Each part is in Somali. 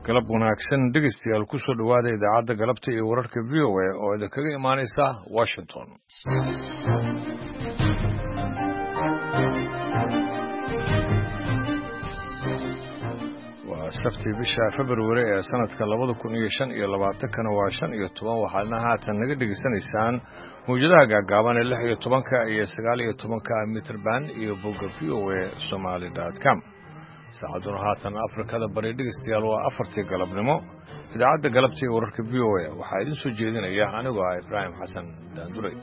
galab wanaagsan dhegeystayaal ku soo dhawaada idaacadda galabta iyo wararka VOA oo idinkaga imaanaysa Washington. Waa Sabti bisha February ee sanadka 2025 waa 15 waxaana haatan naga dhegeysanaysaan mawjadaha gaagaaban ee 16 iyo 19 mitir band iyo bogga VOA Somali.com. saacaduna haatan Afrikada bari dhegeystayaal waa 4 galabnimo idaacadda galabta ee wararka VOA waxaa idin soo jeedinaya anigoo ah Ibrahim Xasan Daanduray.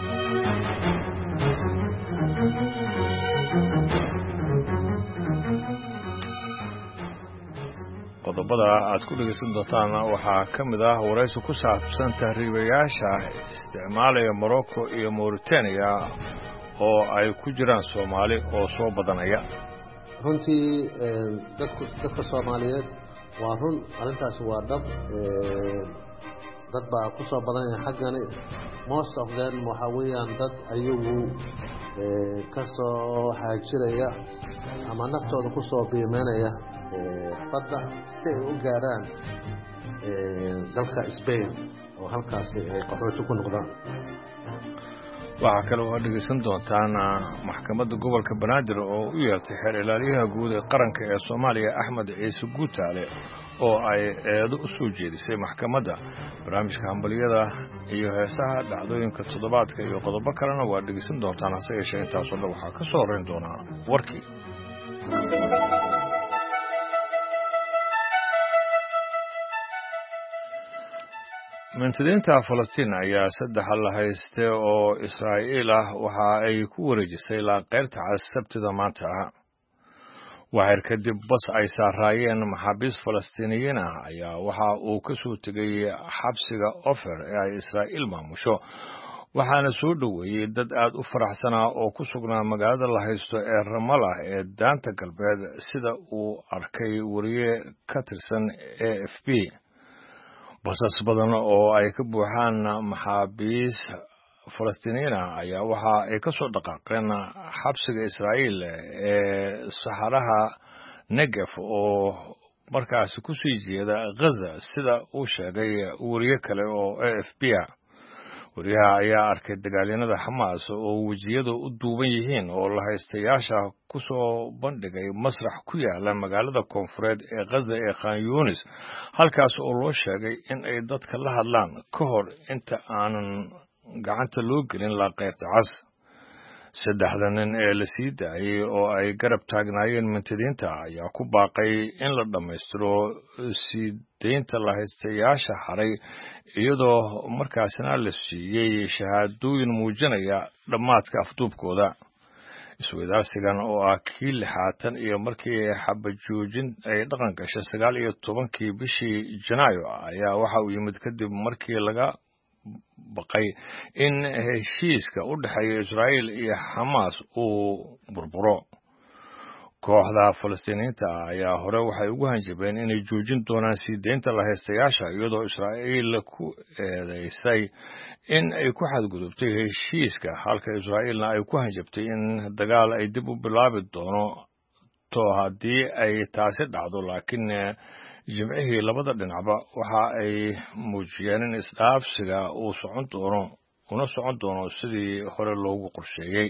qodobada aad ku dhegeysan doontaan waxaa ka mid ah waraysi ku saabsan tahriibayaasha isticmaalaya Morocco iyo Mauritania oo ay ku jiraan Soomaali oo soo badanaya. runtii dadka Soomaaliyeed waa run arintaas waa dhab dad baa ku soo badanaya xaggani most of them waxa weeyaan dad ayagu ka soo haajiraya ama naftooda ku soo qiimeynaya badda si ay u gaaraan dalka Spain oo halkaas ay qaxooti ku noqdaan. waxaa kale oo dhegeysan doontaan maxkamadda gobolka Banaadir oo u yeertay xeer ilaaliyaha guud ee qaranka ee Soomaaliya Axmed Ciise Guutaale oo ay eedo u soo jeedisay maxkamadda. barnaamijka hambaliyada iyo heesaha dhacdooyinka toddobaadka iyo qodobo kalena waa dhegeysan doontaan hase yeeshee intaasoo dhan waxaa ka soo horeyn doonaa warkii. Mintidiinta Falastiin ayaa saddex la hayste oo Israa'iil ah waxa ay ku wareejisay qaybta Sabtida maanta. waxaar kadib bas ay saaraayeen maxaabiis Falastiiniyiin ah ayaa waxa uu ka soo tegay xabsiga Ofer ee ay Israa'iil maamusho waxaana soo dhaweeyay dad aad u faraxsanaa oo ku sugnaa magaalada la haysto ee Ramallah ee daanta galbeed sida uu arkay wariye ka tirsan AFP. basas badan oo ay ka buuxaan maxaabiis Falastiiniyiin ah ayaa waxa ay ka soo dhaqaaqeen xabsiga Israa'iil ee saxaraha Negev oo markaas ku sii jeeda Gaza sida uu sheegay wariye kale oo AFP ah. wariyaha ayaa arkay dagaalyanada Xamaas oo wajiyada u duuban yihiin oo la haystayaasha ku soo bandhigay masrax ku yaala magaalada koonfureed ee Gaza ee Khan Yunis halkaas oo loo sheegay in ay dadka la hadlaan ka hor inta aanan gacanta loo gelin qaybta cas. saddexda nin ee la sii daayay oo ay garab taagnaayeen mintidiinta ayaa ku baaqay in la dhammaystiro sii deynta la haystayaasha haray iyadoo markaasina la siiyey shahaadooyin muujinaya dhammaadka afduubkooda. isweydaarsigan oo ah kii 6 iyo markii xabajoojin ay dhaqan gashay 19 bishii Janaayo ayaa waxa uu yimid kadib markii laga baqay in heshiiska u dhaxeeya Israa'iil iyo Xamaas uu burburo. kooxda Falastiiniyiinta ayaa hore waxay ugu hanjabeen inay joojin doonaan sii deynta la haystayaasha iyadoo Israa'iil ku eedeysay in ay ku xadgudubtay heshiiska halka Israa'iilna ay ku hanjabtay in dagaal ay dib u bilaabi doono haddii ay taasi dhacdo. laakiin jimcihii labada dhinacba waxa ay muujiyeen in isdhaafsiga uu socon doono sidii hore loogu qorsheeyay.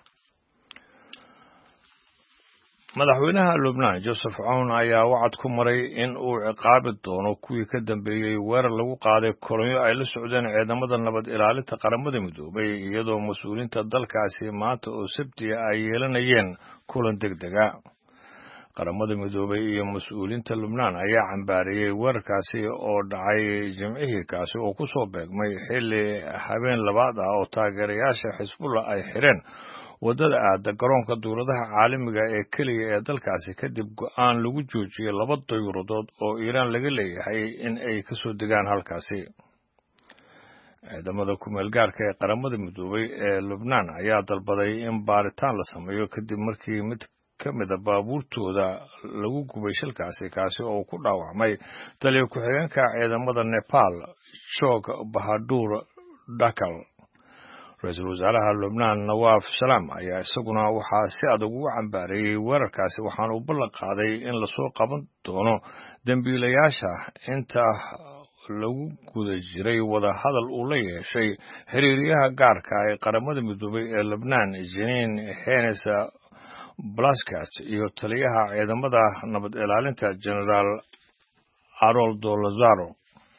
madaxweynaha Lebanon Joseph Aoun ayaa wacad ku maray in uu ciqaabi doono kuwii ka dambeeyay weerar lagu qaaday kolonyo ay la socdeen ciidamada nabad ilaalinta qaramada midoobay iyadoo mas'uuliyiinta dalkaasi maanta oo Sabti ay yeelanayeen kulan degdega. qaramada midoobay iyo mas'uuliyiinta Lebanon ayaa cambaariyay weerarkaasi oo dhacay jimcihii kaasi oo ku soo beegmay xilli habeen labaad ah oo taageerayaasha Xisbullah ay xireen wadada aada garoonka dawladaha caalamiga ee kaliya ee dalkaasi kadib go'aan lagu joojiyay 2 dayuuradood oo Iiraan laga leeyahay in ay ka soo degaan halkaasi. ciidamada ku meel gaarka ee qaramada midoobay ee Lebanon ayaa dalbaday in baaritaan la sameeyo kadib markii mid ka mid ah baabuurtooda lagu gubay shilkaasi kaasi oo ku dhaawacmay taliye ku-xigeenka ciidamada Nepal Chog Bahadur Dakal. ra-iisul wasaaraha Lubnaan Nawaaf Salaam ayaa isaguna waxaa si adag ugu cambaareeyay weerarkaasi waxaana uu ballan qaaday in lasoo qaban doono dambiilayaasha inta lagu guda jiray wada hadal uu la yeeshay xiriiryaha gaarka ee qaramada midoobay ee Lubnaan Jeanine Hennes Plaskat iyo taliyaha ciidamada nabad ilaalinta General Aroldo Lazaro.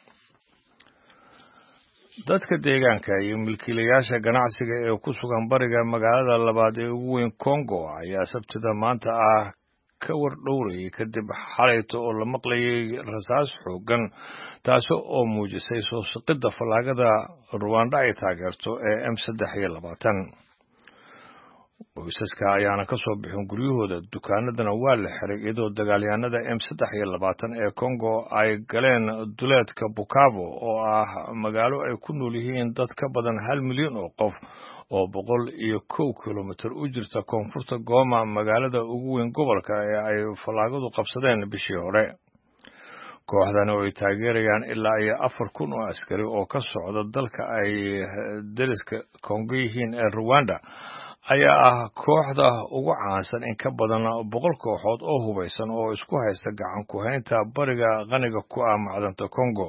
dadka deegaanka iyo milkiilayaasha ganacsiga ee ku sugan bariga magaalada labaad ee ugu weyn Congo ayaa sabtida maanta ka war dhowrayay kadib xalayto oo la maqlayay rasaas xoogan taasoo oo muujisay soo saqida falaagada Rwanda ay taageerto ee M320. qoysaska ayaana ka soo bixin guryahooda dukaanadana waa la xiray iyadoo dagaalyahanada M320 ee Congo ay galeen duleedka Bukavu oo magaalo ay ku nool yihiin dad ka badan 1 milyan oo qof oo 101 kilomitir u jirta koonfurta Goma magaalada ugu weyn gobolka ee ay falaagadu qabsadeen bishii hore. kooxdani oo ay taageerayaan ilaa 4,000 oo askari oo ka socda dalka ay dariska Congo yihiin ee Rwanda ayaa kooxda ugu caansan in ka badan 100 kooxood oo hubeysan oo isku haysta gacan ku haynta bariga qaniga ku macdanta Congo.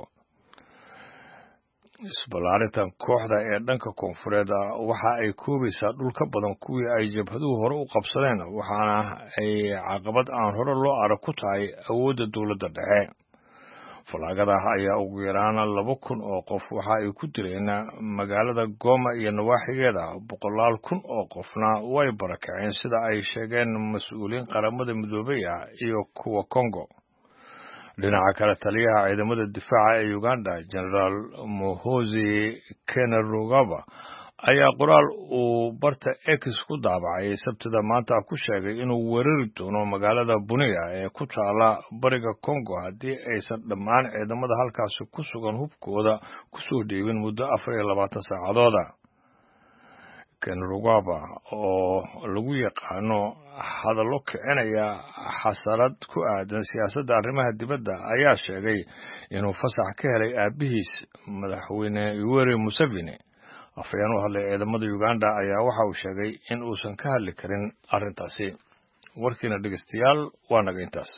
isbalaarintan kooxda ee dhanka koonfureed waxa ay koobaysaa dhul ka badan kuwii ay jabhaduhu hore u qabsadeen waxaana ay caqabad aan hore loo arag ku tahay awoodda dawladda dhexe. falaagada ayaa ugu yaraan 2,000 oo qof waxa ay ku dileen magaalada Goma iyo nawaaxigeeda 100,000 oo qofna way barakaceen sida ay sheegeen mas'uuliyiin qaramada midoobay iyo kuwa Congo. dhinaca kale taliyaha ciidamada difaaca ee Uganda General Muhoozi Kainerugaba ayaa qoraal uu barta X ku daabacay sabtida maanta ku sheegay inuu weerari doono magaalada Bunia ee ku taala bariga Congo haddii aysan dhammaan ciidamada halkaas ku sugan hubkooda ku soo dheebin muddo 24 saacadood. Kainerugaba oo lagu yaqaano hadallo kicinaya xasarad ku aadan siyaasadda arrimaha dibadda ayaa sheegay inuu fasax ka helay aabihiis madaxweyne Yoweri Museveni. afayeen u hadlay ciidamada Uganda ayaa waxa uu sheegay in uusan ka hadli karin arrintaasi. warkiina dhageystayaal waa naga intaas.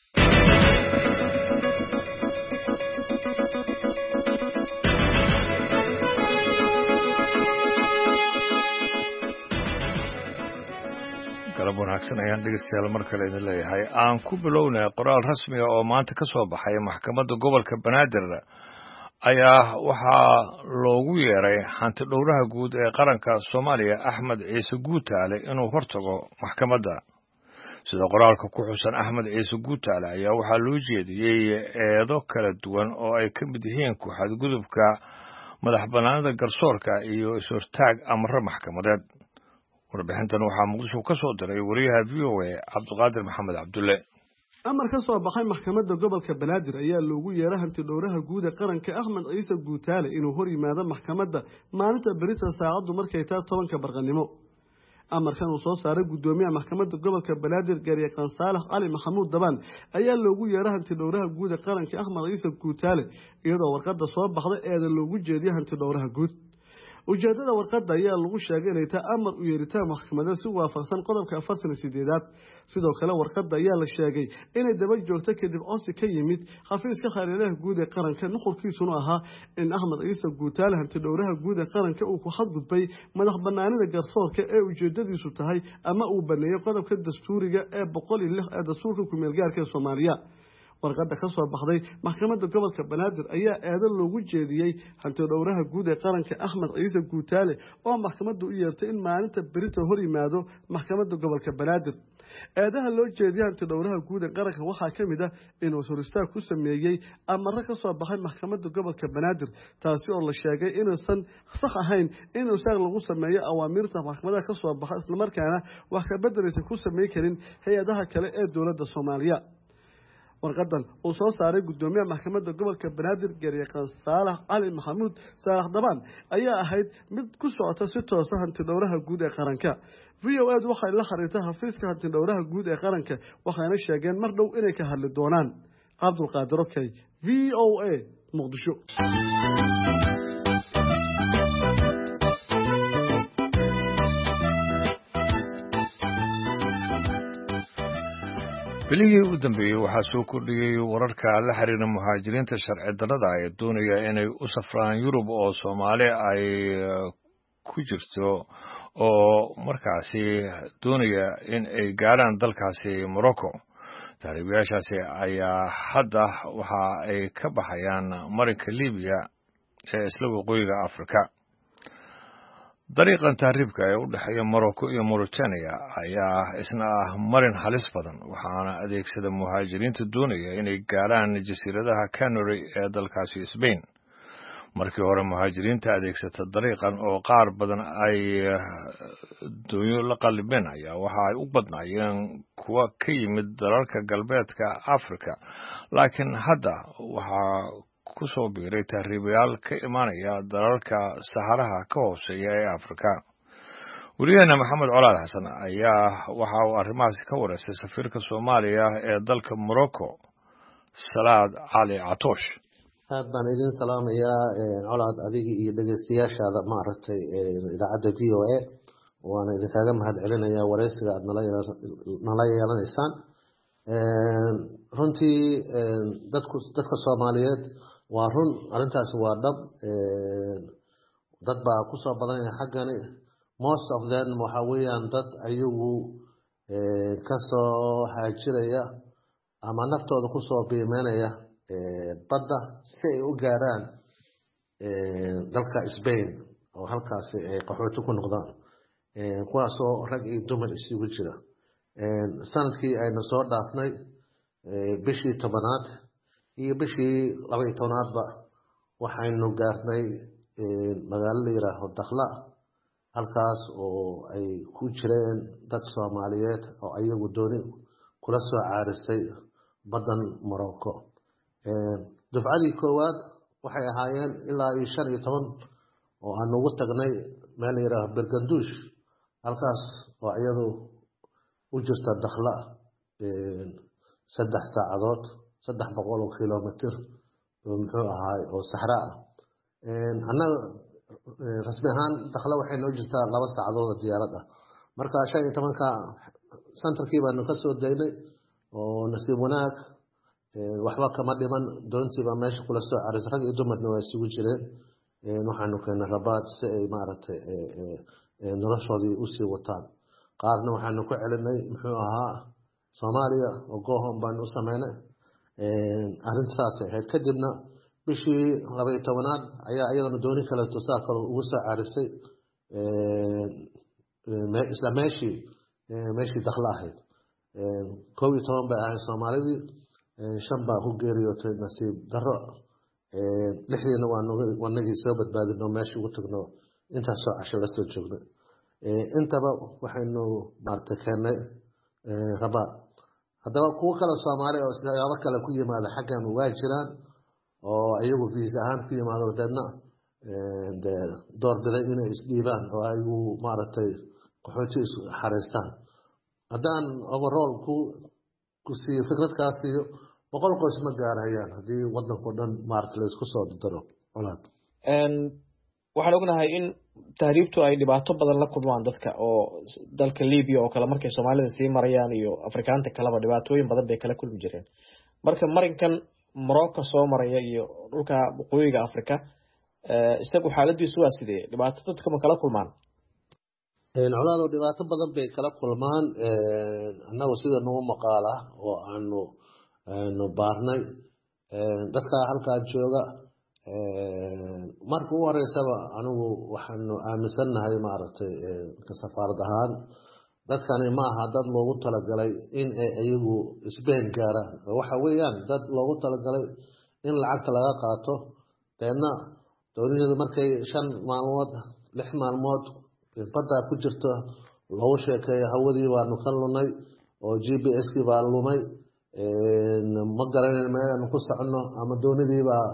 galab wanaagsan ayaan dhegeystayaal mar kale idin leeyahay. aan ku bilownay qoraal rasmi ah oo maanta ka soo baxay maxkamadda gobolka Banaadir ayaa waxaa loogu yeeray hanti dhowraha guud ee qaranka Soomaaliya Axmed Ciise Guutaale inuu hortago maxkamadda. sida qoraalka ku xusan Axmed Ciise Guutaale ayaa waxaa loo jeediyay eedo kala duwan oo ay ka mid yihiin ku xadgudubka madaxbannaanida garsoorka iyo is-hortaag amarro maxkamadeed. warbixintan waxaa Muqdisho ka soo diray wariyaha VOA Cabdiqaadir Maxamed Cabdulle. amar ka soo baxay maxkamadda gobolka Banaadir ayaa loogu yeeray hanti dhowraha guud ee qaranka Axmed Ciise Guutaale inuu hor yimaado maxkamadda maalinta berita saacadu markay tahay 10 barqanimo. amarkan uu soo saaray gudoomiyaha maxkamadda gobolka Banaadir Garyaqaan Saalax Ali Maxamuud Dabaan ayaa loogu yeeray hanti dhowraha guud ee qaranka Axmed Ciise Guutaale iyadoo warqadda soo baxday ee loogu jeediyay hanti dhowraha guud. ujeedada warqadda ayaa lagu sheegay inay tahay amar u yeeritaan maxkamadeed si waafaqsan qodobka 48. sidoo kale warqadda ayaa la sheegay inay daba joogto kadib codsi ka yimid xafiiska xiriiraha guud ee qaranka nuqulkiisuna ahaa in Axmed Ciise Guutaale hanti dhowraha guud ee qaranka uu ku xadgudbay madaxbannaanida garsoorka ee ujeedadiisu tahay ama uu baneeyo qodobka dastuuriga ee 106 ee dastuurka ku meel gaarka Soomaaliya. warqadda ka soo baxday maxkamadda gobolka Banaadir ayaa eedo loogu jeediyay hanti dhowraha guud ee qaranka Axmed Ciise Guutaale oo maxkamaddu u yeertay in maalinta berito hor yimaado maxkamadda gobolka Banaadir. eedaha loo jeediyay hanti dhowraha guud ee qaranka waxaa ka mid ah inuu horistaag ku sameeyay amarro ka soo baxay maxkamadda gobolka Banaadir taasi oo la sheegay inaysan sax ahayn in isaga lagu sameeyo awaamirta maxkamadda ka soo baxay isla markaana wax ka bedelaysa ku sameey karin hay'adaha kale ee dawladda Soomaaliya. warqadan uu soo saaray gudoomiyaha maxkamadda gobolka Banaadir Garyaqaan Saalax Ali Maxamuud Saalax Dabaan ayaa ahayd mid ku socota si toos ah hanti dhowraha guud ee qaranka. VOA waxay la xiriirtay xafiiska hanti dhowraha guud ee qaranka waxayna sheegeen mar dhow inay ka hadli doonaan. Cabdiqaadir Okey, VOA Muqdisho. bilihii u dambeeyey waxaa soo kordhiyey wararka la xiriira muhaajiriinta sharci darrada ee doonaya inay u safraan Yurub oo Soomaali ay ku jirto oo markaasi doonaya in ay gaaraan dalkaasi Morocco. Taariikhyaashaasi ayaa hadda waxa ay ka baxayaan marinka Liibiya ee isla waqooyiga Afrika. dariiqan taariibka ee u dhexeeya Morocco iyo Mauritania ayaa isna marin halis badan waxaana adeegsada muhaajiriinta doonaya inay gaaraan jasiiradaha Canary ee dalkaasi Spain. markii hore muhaajiriinta adeegsata dariiqan oo qaar badan ay doonyo la qalbeen ayaa waxa ay u badnaayeen kuwa ka yimid dalalka galbeedka Afrika, laakiin hadda waxaa ku soo biiray tahriibayaal ka imaanaya dalalka Saharaha ka hooseeya ee Afrika. Wariyaheena Maxamed Colaad Xasan ayaa waxa uu arrimahaasi ka wareystay safiirka Soomaaliya ee dalka Morocco, Salaad Cali Catoosh. aad baan idin salaamayaa Colaad adiga iyo dhageystayaashaada maaragtay idaacadda VOA waana idinkaga mahadcelinayaa wareysiga aad nala yeelanaysaan. runtii dadka Soomaaliyeed waa run arrintaas waa dhab. dad baa ku soo badanaya xaggani, most of them waxa weeyaan dad ayagu ka soo haajiraya ama naftooda ku soo biimeynaya badda si ay u gaaraan dalka Spain oo halkaasi ay qaxooti ku noqdaan, kuwaasoo rag iyo dumar isugu jira. sanadkii ayna soo dhaafnay bishii 10aad iyo bishii 12aadba waxaynu gaarnay magaalo la yiraahdo Dakhla, halkaas oo ay ku jireen dad Soomaaliyeed oo ayagu dooni kula soo caarisay badan Morocco. dufcadii koowaad waxay ahaayeen ilaa 15 oo aan ugu tagnay meel la yiraahdo Bergandush, halkaas oo iyadu u jirta Dakhla 3 saacadood 300 kilomitir oo muxuu ahaay oo Sahara ah. annaga rasmi ahaan Dakhla waxay noo jirtaa 2 saacadood oo diyaarad ah. marka 15ka santarkii baanu ka soo daynay oo nasiib wanaag waxba kama dhiman, doontiiba meesha kula soo caarisay, rag iyo dumarna waa isugu jireen. waxaanu keenay Rabaad si ay maaragtay noloshoodii u sii wataan. qaarna waxaanu ku celinay muxuu ahaa Soomaaliya oo goohon baan u sameynay. arrintaas ahayd kadibna bishii 12aad ayaa iyadana dooni kale tusaa kale ugu soo caarisay isla meeshii Dakhla ahayd. 12 bay ahayd Soomaalidii, 5 baa ku geeriyootay nasiib darro. 6diina waa nagii soo badbaadino meesha ugu tagno intaas soo casho la soo joogno. intaba waxaynu maartay keenay Rabaad. haddaba kuwa kale Soomaali oo siyaabo kale ku yimaada xaggan waa jiraan oo ayagu visa ahaan ku yimaado dadna door biday inay isdhiibaan oo ayagu maaragtay qaxooti isu xareystaan. haddaan overall ku sii fikradkaas iyo 100 qoys ma gaarayaan haddii wadanka dhan maaragtay la isku soo daro. Colaad waxaan ognahay in tahriibtu ay dhibaato badan la kulmaan dadka oo dalka Liibiya oo kale markay Soomaalida sii marayaan iyo Afrikaanta kaleba dhibaatooyin badan bay kala kulmi jireen. marka marinkan Morocco soo maraya iyo dhulka waqooyiga Afrika isagu xaaladiisu waa sidee? dhibaato dadka ma kala kulmaan? Colaado dhibaato badan bay kala kulmaan. annagu sida noo maqaala oo aanu baarnay dadka halkaa jooga. markii ugu horeysaba anigu waxaanu aaminsanahay maaragtay ka safaarad ahaan dadkani ma aha dad loogu talagalay in ay ayagu Spain gaaraan. waxa weeyaan dad loogu talagalay in lacagta laga qaato, deedna dooniyadu markay 5 maalmood 6 maalmood badda ku jirto loogu sheekeeyo hawadii baanu ka lunay oo GPS-kii baa lumay, ma garanayno meelaanu ku socono ama doonidii baa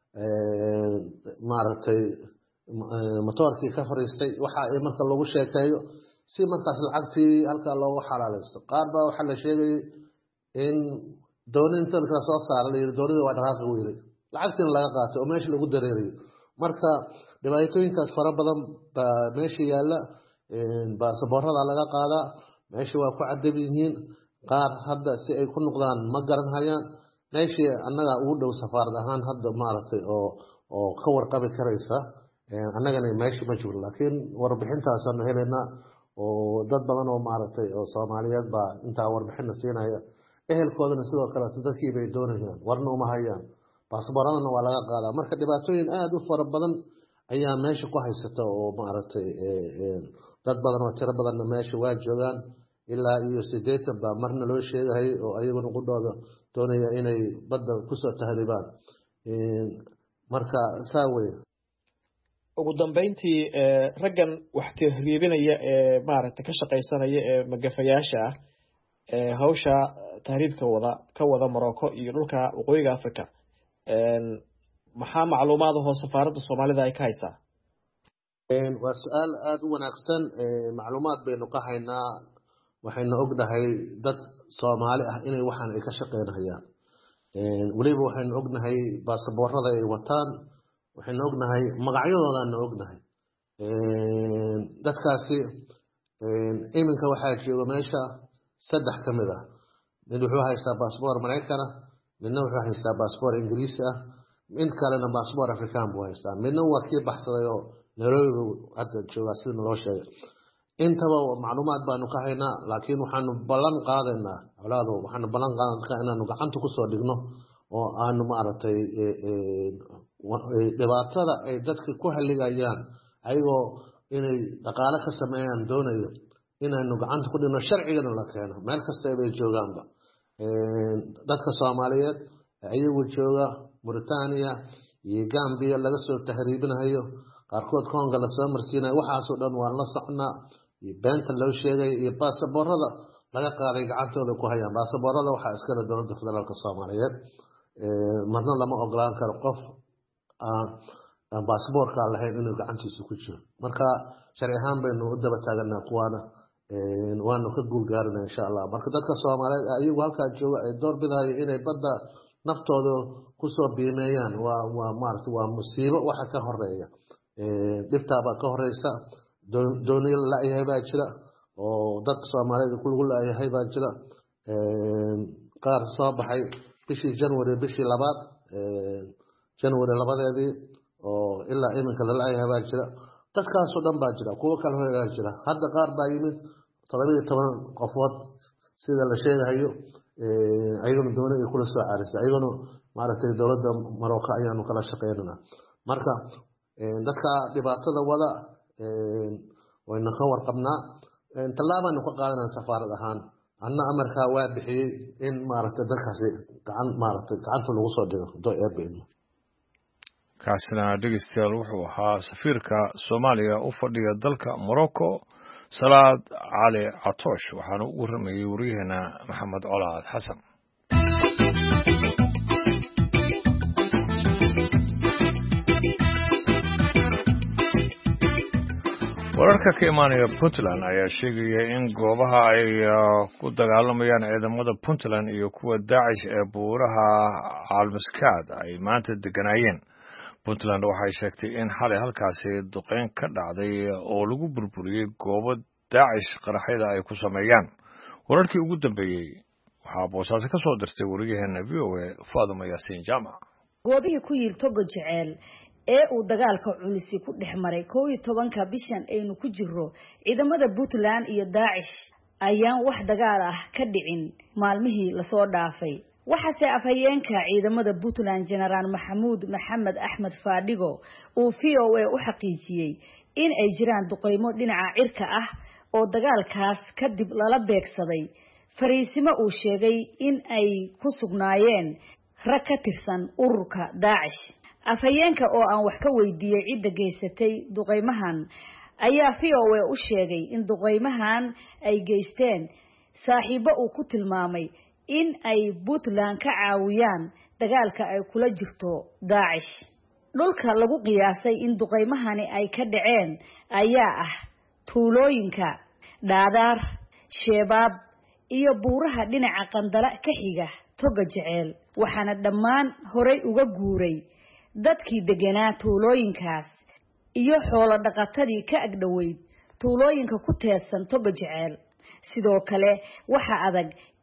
maaragtay matoorkii ka fariistay. waxa ay marka lagu sheekeeyo si markaas lacagtii halkaa loogu xalaalaysto. qaar baa waxaa la sheegay in dooninta la soo saaray doonida waa dhaqaaqi weyday, lacagtiina laga qaatay oo meesha lagu dareeriyo. marka dhibaatooyinkaas fara badan baa meesha yaalla. baasaboorada laga qaadaa, meesha waa ku cadab yihiin, qaar hadda si ay ku noqdaan ma garan hayaan meeshii annaga ugu dhow safaarad ahaan hadda maaragtay oo ka warqabi karaysa annagana meeshii ma jiro laakiin warbixintaasaanu helaynaa oo dad badan oo maaragtay oo Soomaaliyeed baa intaa warbixin siinaya ehelkoodana sidoo kale dadkii bay doonayaan warna uma hayaan baasaboorradana waa laga qaadaa marka dhibaatooyin aad u fara badan ayaa meesha ku haysata oo maaragtay dad badan oo tiro badanna meesha waa joogaan ilaa iyo 80 baa marna loo sheegay oo ayaguna qudhooda doonaya inay badda ku soo tahriibaan marka saaway ugu dambeyntii raggan wax tahriibinaya ee maaragtay ka shaqaysanaya ee magafayaasha ah hawsha tahriibka ka wada Morocco iyo dhulka waqooyiga Afrika maxaa macluumaad oo safaaradda Soomaalida ay ka haysaa waa su'aal aad u wanaagsan macluumaad baynu ka haynaa waxayna ognahay dad Soomaali ah inay waxaan ay ka shaqeynayaan waliba waxaynu ognahay baasaboorrada ay wataan waxaynu ognahay magacyadoodana ognahay dadkaasi iminka waxaa jooga meesha 3 kamid ah mid wuxuu haystaa baasaboor Mareykan ah midna wuxuu haystaa baasaboor Ingiriisi ah mid kalena baasaboor Afrikaan buu haystaa midna waa kii baxsaday oo Nairobi hadda jooga sida loo sheegay intaba macluumaad baanu ka haynaa laakiin waxaanu ballan qaadaynaa awlaado waxaanu ballan qaadaynaa inaanu gacanta ku soo dhigno oo aanu maaragtay dhibaatada ay dadka ku haligayaan ayagoo inay dhaqaale ka sameeyaan doonayo inaanu gacanta ku dhigno sharcigana la keeno meel kasta ay joogaanba dadka Soomaaliyeed ayagu jooga Mauritania iyo Gambia laga soo tahriibinayo qaarkood Congo la soo marsiinayo waxaas oo dhan waa la socnaa iyo beenta loo sheegay iyo baasaboorrada laga qaaday gacantooda ku hayaan baasaboorrada waxa iska leh dowladda federaalka Soomaaliyeed marna lama ogolaan karo qof aan baasaboorka lahayn inuu gacantiisa ku jiro marka sharci ahaan baynu u daba taaganaa kuwaana waanu ka guul gaarinaa insha Allah marka dadka Soomaaliyeed ayagu halka jooga ay door bidahay inay badda naftooda ku soo biimeeyaan waa maaragtay waa musiibo waxa ka horeeya dhibtaaba ka horeysa dooniyo la yahay baa jira oo dadka Soomaaliyeed ku lagu leeyahay baa jira qaar soo baxay bishii January bishii labaad January labadeedii oo ilaa iminka la leeyahay baa jira dadkaas oo dhan baa jira kuwa kale oo jira hadda qaar baa yimid 17 qofood sida la sheegayo ayaguna doonay ay kula soo caarisay ayaguna maaragtay dowladda Morocco ayaanu kala shaqeynaa marka dadka dhibaatada wada wayna ka warqabnaa talaabaan ku qaadanaa safaarad ahaan anna amarka waa bixiyay in maaragtay dadkaasi gacanta lagu soo dhigo doo'eebeen kaasina dhegeystayaal wuxuu ahaa safiirka Soomaaliya u fadhiya dalka Morocco Salaad Cali Catoosh waxaana ugu waramayay wariyaheena Maxamed Colaad Xasan wararka ka imaanaya Puntland ayaa sheegaya in goobaha ay ku dagaalamayaan ciidamada Puntland iyo kuwa Daesh ee buuraha Almaskaad ay maanta deganayeen Puntland waxay sheegtay in xalay halkaasi duqeyn ka dhacday oo lagu burburiyay goobo Daesh qaraxyada ay ku sameeyaan wararkii ugu dambeeyay waxaa boosaaso ka soo dirtay wariyaheena VOA Faaduma Yaasiin Jaamac goobihii ku yiri Togo Jecel ee uu dagaalka culisi ku dhex maray 12 bishan aynu ku jiro ciidamada Puntland iyo Daesh ayaan wax dagaal ah ka dhicin maalmihii la soo dhaafay waxaase afhayeenka ciidamada Puntland General Maxamed Axmed Faadhigo uu VOA u xaqiijiyay in ay jiraan duqeymo dhinaca cirka ah oo dagaalkaas kadib lala beegsaday fariisimo uu sheegay in ay ku sugnaayeen rag ka tirsan ururka Daesh afhayeenka oo aan wax ka weydiiyay cidda geysatay duqeymahan ayaa VOA u sheegay in duqeymahan ay geysteen saaxiibo uu ku tilmaamay in ay Puntland ka caawiyaan dagaalka ay kula jirto Daesh dhulka lagu qiyaasay in duqeymahani ay ka dhaceen ayaa ah tuulooyinka Dhaadar Sheebab iyo buuraha dhinaca Qandala ka xiga Togo Jecel waxaana dhammaan horay uga guuray dadkii deganaa tuulooyinkaas iyo xoolo dhaqatadii ka agdhaweyd tuulooyinka ku teedsan Togo Jecel sidoo kale waxa adag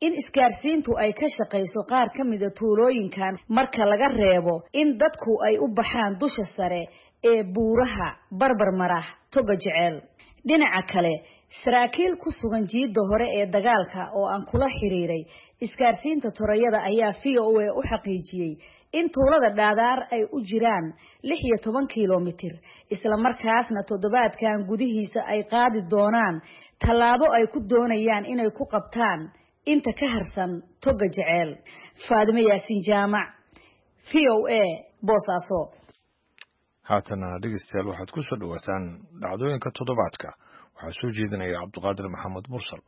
in isgaarsiintu ay ka shaqayso qaar ka mid ah tuulooyinkan marka laga reebo in dadku ay u baxaan dusha sare ee buuraha barbarmara toga jecel dhinaca kale saraakiil ku sugan jiidda hore ee dagaalka oo aan kula xiriiray isgaarsiinta torayada ayaa VOA u xaqiijiyay in tuulada dhaadaar ay u jiraan 16 kiiloomitir isla markaasna toddobaadkan gudihiisa ay qaadi doonaan tallaabo ay ku doonayaan inay ku qabtaan inta ka harsan toga jecel Faadimo Yaasin Jaamac VOA Boosaaso haatana dhegeystayaal waxaad ku soo dhawaataan dhacdooyinka toddobaadka waxaa soo jeedinaya Cabdiqaadir Maxamed Mursal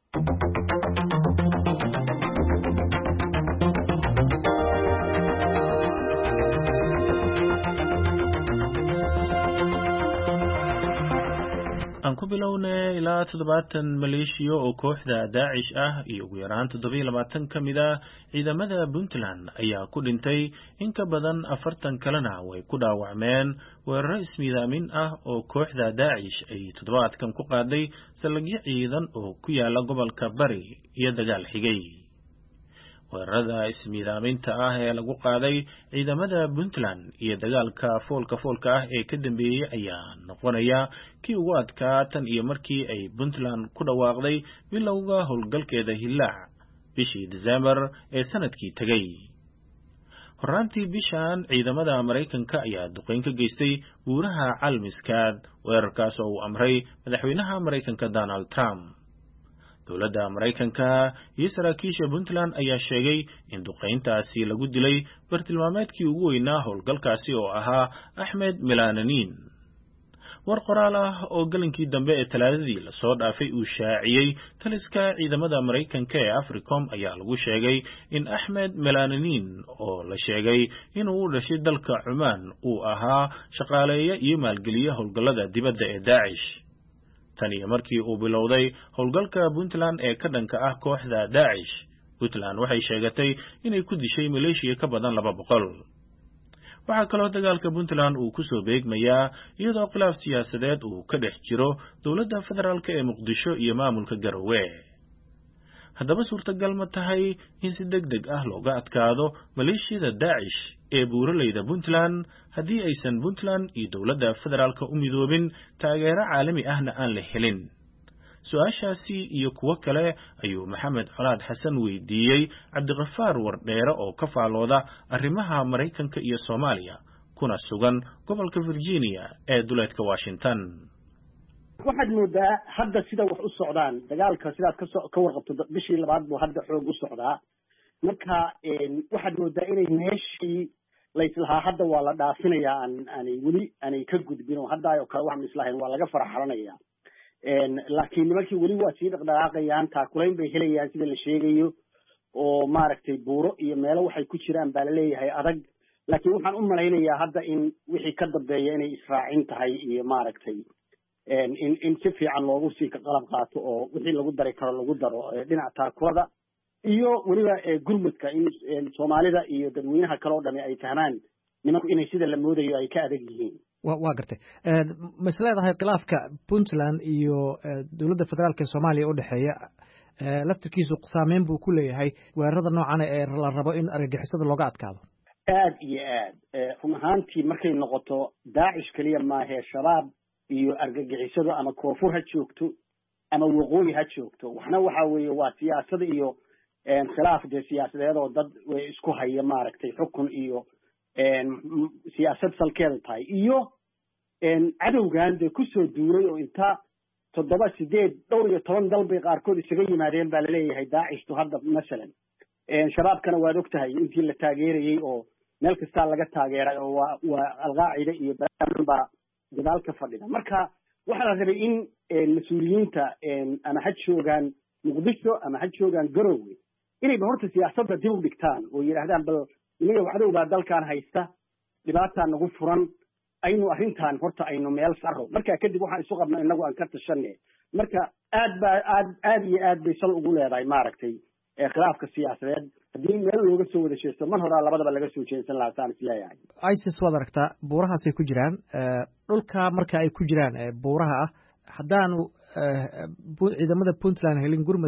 aan ku bilownay ilaa 70 maleeshiya oo kooxda Daacish ah iyo ugu yaraan 27 ka mid ah ciidamada Puntland ayaa ku dhintay in ka badan 40 kalena way ku dhaawacmeen weerar ismiidaamin ah oo kooxda Daacish ay toddobaadkan ku qaaday salagyo ciidan oo ku yaala gobolka Bari iyo dagaal xigay weerarada ismiidaaminta ah ee lagu qaaday ciidamada Puntland iyo dagaalka foolka ah ee ka dambeeyay ayaa noqonaya kii ugu adkaa tan iyo markii ay Puntland ku dhawaaqday bilowga howlgalkeeda Hillaac bishii December ee sanadkii tagay horaantii bishan ciidamada Mareykanka ayaa duqeyn ka geystay buuraha Calmiskaad weerarkaas oo uu amray madaxweynaha Mareykanka Donald Trump dowladda Mareykanka iyo saraakiisha Puntland ayaa sheegay in duqeyntaasi lagu dilay bartilmaameedkii ugu weynaa howlgalkaasi oo ahaa Axmed Melananin war qoraal ah oo galinkii dambe ee talaadadii la soo dhaafay uu shaaciyay taliska ciidamada Mareykanka ee Africom ayaa lagu sheegay in Axmed Melananin oo la sheegay inuu u dhashay dalka Cumaan uu ahaa shaqaaleeye iyo maalgeliye howlgallada dibadda ee Daacish tan iyo markii uu bilowday howlgalka Puntland ee ka dhanka ah kooxda Daacish Puntland waxay sheegatay inay ku dishay maleeshiya ka badan 200 waxa kaloo dagaalka Puntland uu ku soo beegmayaa iyadoo khilaaf siyaasadeed uu ka dhex jiro dowladda federaalka ee Muqdisho iyo maamulka Garowe haddaba suurtagal ma tahay in si degdeg ah looga adkaado maleeshiyada Daacish ee buuraleyda Puntland haddii aysan Puntland iyo dowladda federaalka u midoobin taageero caalami ahna aan la helin su'aashaasi iyo kuwo kale ayuu Maxamed Colaad Xasan weydiiyey Cabdiqafaar Wardheere oo ka faalooda arrimaha Mareykanka iyo Soomaaliya kuna sugan gobolka Virginia ee duleedka Washington waxaad moodaa hadda sida wax u socdaan dagaalka sidaad ka warqabto bishii labaad buu hadda xoog u socdaa marka waxaad moodaa inay meeshii layslahaa hadda waa la dhaafinayaa aanay ka gudbin oo hadda ay kale wax mislahayn waa laga faraxalanaya laakiin nimankii weli waa sii dhaqdhaqaaqayaan taakulayn bay helayaan sida la sheegayo oo maaragtay buuro iyo meelo waxay ku jiraan baa la leeyahay adag laakiin waxaan u malaynayaa hadda in wixii ka dambeeya inay israacin tahay iyo maaragtay in si fiican loogu sii qalab qaato oo wixii lagu dari karo lagu daro dhinaca taakulada iyo weliba gurmudka in Soomaalida iyo dadweynaha kale oo dhami ay fahmaan nimanku inay sida la moodayo ay ka adag yihiin waa gartay mas'aladaha khilaafka Puntland iyo dowladda federaalka Soomaaliya u dhaxeeya laftirkiisu saameyn buu ku leeyahay weerarada noocan ee la rabo in argagixisada looga adkaado aad iyo aad run ahaantii markay noqoto Daacish kaliya ma aha shabaab iyo argagixisada ama koonfur ha joogto ama waqooyi ha joogto waxna waxa weeye waa siyaasad iyo khilaaf siyaasadeed oo dad isku haya maaragtay xukun iyo siyaasad salkeeda tahay iyo cadowgan ku soo duulay oo inta 7-8 dal bay qaarkood isaga yimaadeen baa la leeyahay Daacishtu hadda masalan shabaabkana waad ogtahay intii la taageerayay oo meel kasta laga taageeray oo waa alqaacida iyo baa dadaalka fadhida marka waxa la rabay in mas'uuliyiinta ama ha joogaan Muqdisho ama ha joogaan Garowe inay horta siyaasadda dib u dhigtaan oo yiraahdaan bal inaga waxdu baa dalkan haysta dhibaato nagu furan aynu arrintan horta aynu meel saro marka kadib waxaan isu qabnaa inagu aan ka tashanay marka aad iyo aad bay sal ugu leedahay maaragtay khilaafka siyaasadeed haddii meel looga soo wada jeesto mar hore labadaba laga soo jeesan lahaa taan isleeyahay ISIS waad aragtaa buurahaasay ku jiraan dhulka marka ay ku jiraan buuraha ah haddaanu ciidamada Puntland helin gurmad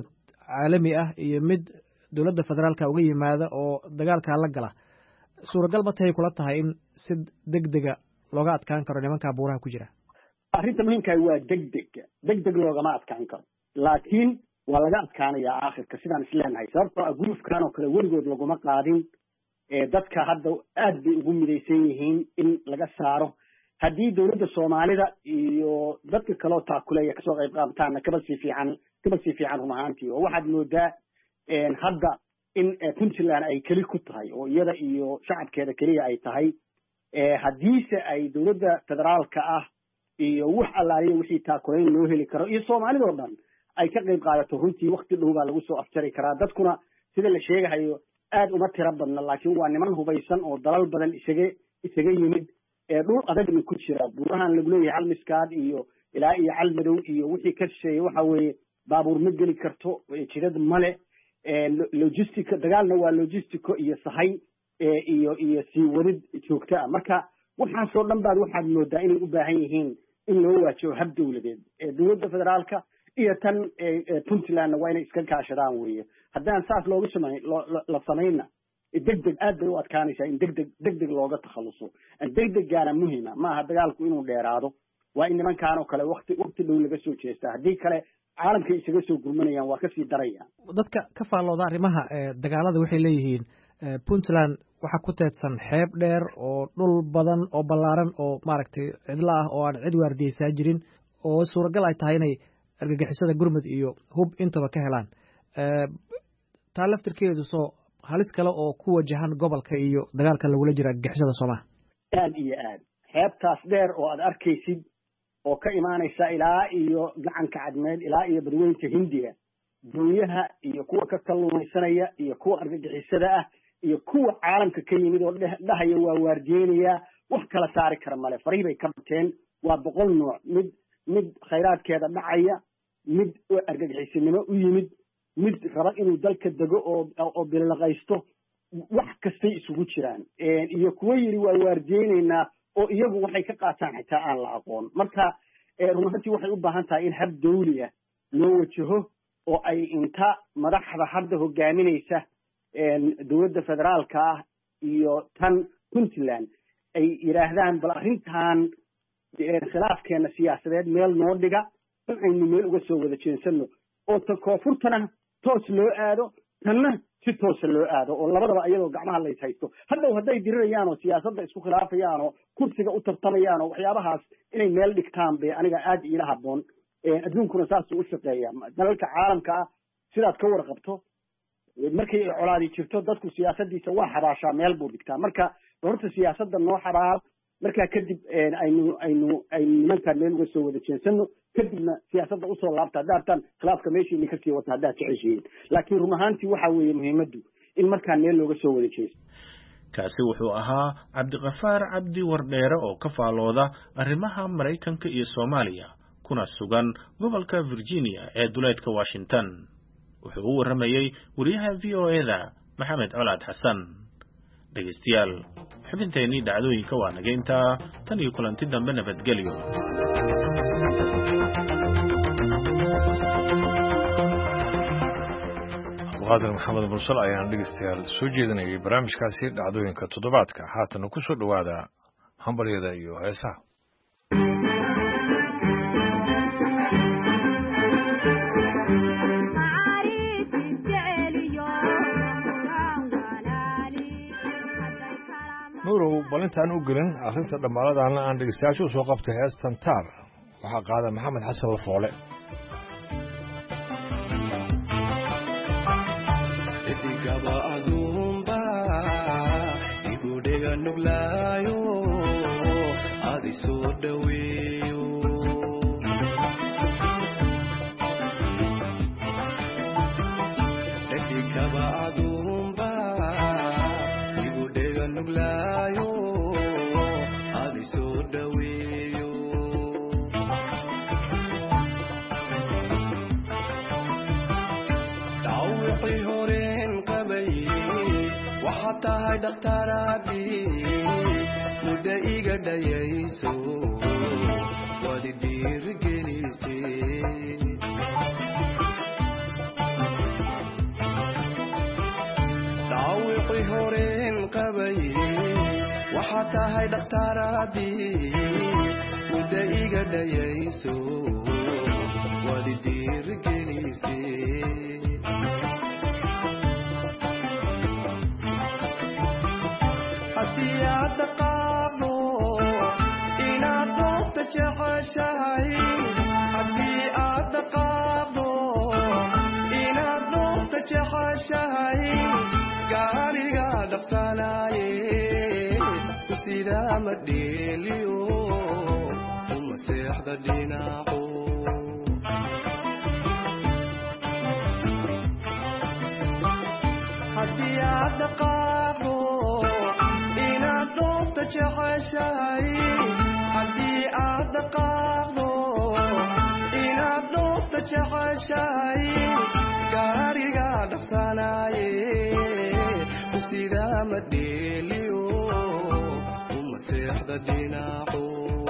caalami ah iyo mid dowladda federaalka uga yimaada oo dagaalkaa la gala suuragal ma tahay kula tahay in si degdega looga adkaan karo nimankaa buuraha ku jira arrinta muhiimkaah waa degdeg loogama adkaan karo laakiin waa laga adkaanayaa aakhirka sidaan isleenahay sababtoo ah gruufkan oo kale weligood laguma qaadin dadka hadda aad bay ugu midaysan yihiin in laga saaro haddii dowladda soomaalida iyo dadka kaloo taakuleeya kasoo qayb qaabtaana kaba sii fiican run ahaantii oo waxaad moodaa hadda in puntland ay keli ku tahay oo iyada iyo shacabkeeda keliya ay tahay haddiise ay dowladda federaalka ah iyo wax allaaliya wixii taakulayn loo heli karo iyo soomaalidoo dhan ay ka qayb qaadato runtii wakti dhow baa lagu soo afjari karaa dadkuna sida la sheegahayo aad uma tiro badna laakiin waa niman hubaysan oo dalal badan isaga yimid dhul adagna ku jira buurahan lagu leeyahay calmiskaad iyo ilaa iyo calmadow iyo wixii ka shisheeye waxa weeye baabuur ma geli karto jidad male logistica dagaalna waa logistico iyo sahay iyo sii wadid joogto ah marka waxaasoo dhan baad waxaad moodaa inay u baahan yihiin in loo waajibo hab dowladeed dowladda federaalka iyo tan puntlandna waa inay iska kaashadaan weeye haddaan saas la samayna degdeg aad bay u adkaanaysaa in degdeg looga takhaluso degdegaana muhima maaha dagaalku inuu dheeraado waa in nimankaan oo kale wakti dhow laga soo jeestaa haddii kale caalamkay isaga soo gurmanayaan waa kasii daraya dadka ka faallooda arrimaha dagaalada waxay leeyihiin puntland waxaa ku teedsan xeeb dheer oo dhul badan oo ballaaran oo maaragtay cidlo ah oo aan cid waardiyeysaa jirin oo suuragal ay tahay inay argagixisada gurmud iyo hub intaba ka helaan taa laftirkeedu soo halis kale oo ku wajahan gobolka iyo dagaalka lagula jira argagixisada soomaha aad iyo aad xeebtaas dheer oo aad arkaysid oo ka imaanaysa ilaa iyo gacanka cadmeed ilaa iyo badweynta hindiga dunyaha iyo kuwa ka kalluumaysanaya iyo kuwa argagixisada ah iyo kuwa caalamka ka yimid oo dhahaya waa waardiyeynaya wax kala saari kara male farihii bay ka bateen waa 100 nooc mid khayraadkeeda dhacaya mid argagixisinimo u yimid mid raba inuu dalka dego oo bilaqaysto wax kastay isugu jiraan iyo kuwa yiri waa waardiyeynayna oo iyagu waxay ka qaataan xitaa aan la aqoon marka runtii waxay u baahan tahay in hab dawli ah loo wajaho oo ay inta madaxda hadda hogaaminaysa dowladda federaalka ah iyo tan puntland ay yiraahdaan bal arrintan khilaafkeena siyaasadeed meel noo dhiga aynu meel uga soo wada jeensano oo ta koonfurtana toos loo aado tanna si toosa loo aado oo labadaba iyadoo gacmaha lays haysto hadhow hadday dirirayaan oo siyaasadda isku khilaafayaan oo kursiga u tartamayaan oo waxyaabahaas inay meel dhigtaan bay aniga aad iila habboon adduunkuna saasuu u shaqeeya dalalka caalamka ah sidaad ka warqabto markay colaadi jirto dadku siyaasadiisa waa xabaashaa meel buu dhigtaa marka horta siyaasadda noo xabaal markaa kadib aynu nimankaan meel uga soo wada jeensano kadibna siyaasadda usoo laabta haddaartaan khilaafka meeshiini kasii wata haddaad jeceshihiin laakiin run ahaantii waxa weeye muhiimaddu in markaan meel looga soo wada jeesto kaasi wuxuu ahaa cabdiqafaar cabdi wardheere oo ka faalooda arrimaha maraykanka iyo soomaaliya kuna sugan gobolka virginia ee duleedka washington wuxuu u warramayey wariyaha v o e da maxamed colaad xasan dhegaystayaal xubinteennii dhacdooyinka waa naga intaa tan iyo kulanti dambe nabadgelyo abduqaadir maxamed mursal ayaan dhegaystayaal soo jeedinayay barnaamijkaasi dhacdooyinka toddobaadka haatana ku soo dhowaada hambalyada iyo heesaha nuurow bal intaan u gelin akhrinta dhammaaladanna aan dhegeystayaasha u soo qabtay heestan taar waxaa qaada maxamed xasan lafoole idigaba aduunba igudhega nuglaayo adi soo dhaweeyo idigaba aduunba igudhega nuglaayo adi soo dhaweeyo dhawixii horeen qabay waxaad tahay dhakhtaaraadii mudda iga dhayayso wadi dhiirigelisay tahay dhakhtaradii muddo iga dhayayso wadi dhiirigelisay haddii aad dhaqaaqdo inaad doobta jeceshahay haddii aad dhaqaaqdo inaad doobta jeceshahay gaariga dhaqsanaaye ku sidaa ma dheeliyo uma seexda dhinaco haddii aad dhaqaaqdo inaad doobta jeceshahay haddii aad dhaqaaqdo inaad doobta jeceshahay gaariga dhaqsanaaye ku sidaa ma dheeliyo uma seexda dhinaco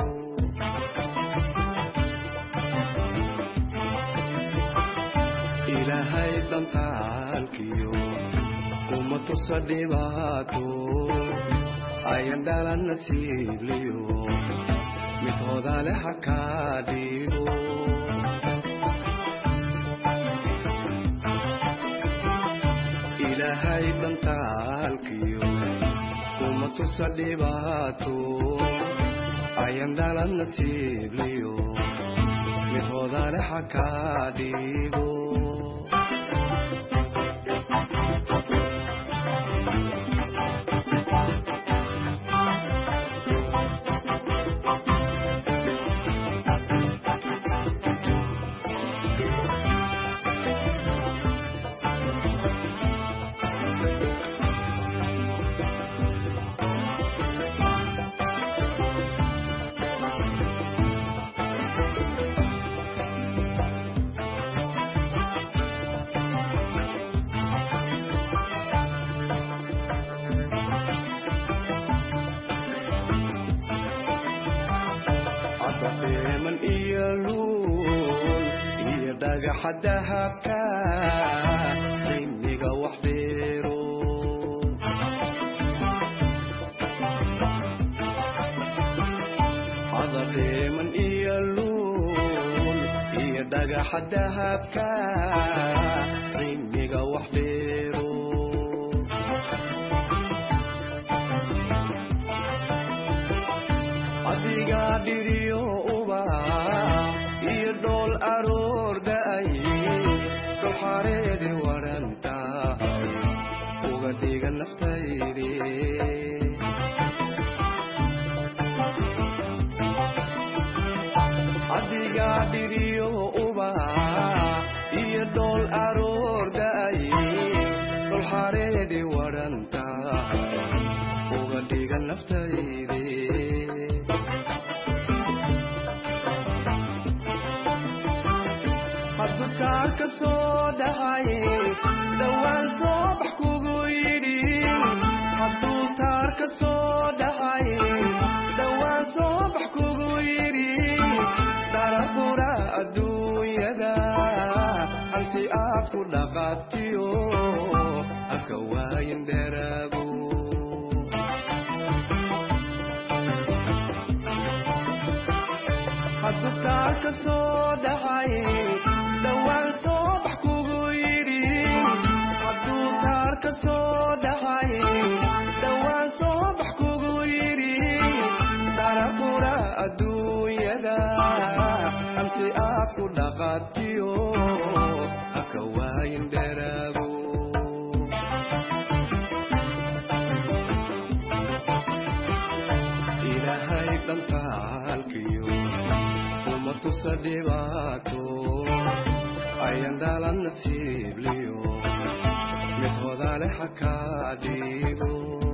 ilaahay dhantaalkiyo kuma tusa dhibaato ayan dhalan nasiibliyo midhooda leh ha kaa dhigo ilaahay dhantaalkiyo kuma tusa dhibaato ayan dhalan nasiibliyo midhooda leh ha kaa dhigo man iyo luul iyo dhagaxa dahabka qiimiga wax dheero man iyo luul iyo dhagaxa dahabka qiimiga wax dheero adiga dhiriyo iyo dhool aroorday dolxareedi warantahay uga dhiga naftaydi adiga dhiriyo iyo dhool aroorday dolxareedi warantahay uga dhiga naftaydi taarka soo dhahay dhawaan soo bax kugu yidhi hadduu taarka soo dhahay dhawaan soo bax kugu yidhi darafura adduunyada halkii aad ku dhaqatiyo haka waayin dheraago hadduu taarka soo dhahay dhawaan soo bax kugu yidhi hadduu taarka soo dhahay dhawaan soo bax kugu yidhi darafura adduunyada halkii aad ku dhaqatiyo haka waayin dheraago ilaahay dhantaalkiyo kuma tusa dhibaato ayan dhalan nasiibliyo midhooda leh ha kaa dhigo